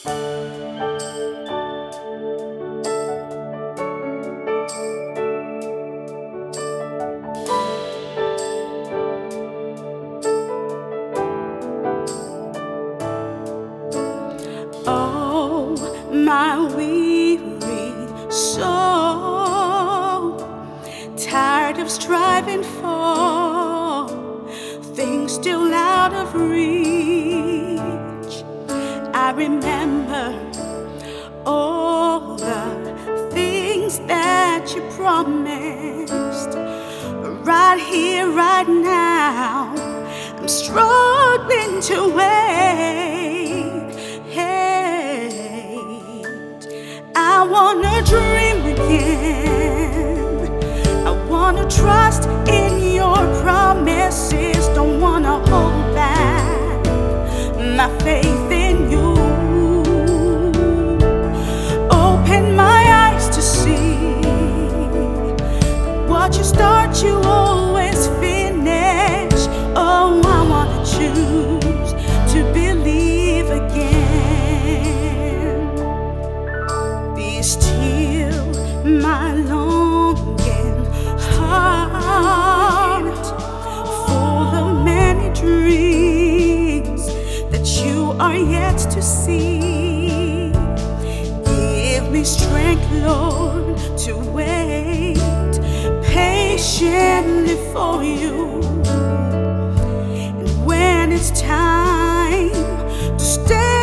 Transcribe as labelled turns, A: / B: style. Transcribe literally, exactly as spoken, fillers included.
A: Oh, my weary soul, tired of striving for things still out of reach. I remember all the things that you promised. Right here, right now, I'm struggling to wait. I wanna dream again. I wanna trust in your promises. Don't wanna hold back my faith in you. Open my eyes to see what you start, you always finish. Oh, I wanna choose to believe again. Be still, my longing heart, full of many dreams that you are yet to see. Give me strength, Lord, to wait patiently for you. And when it's time to stay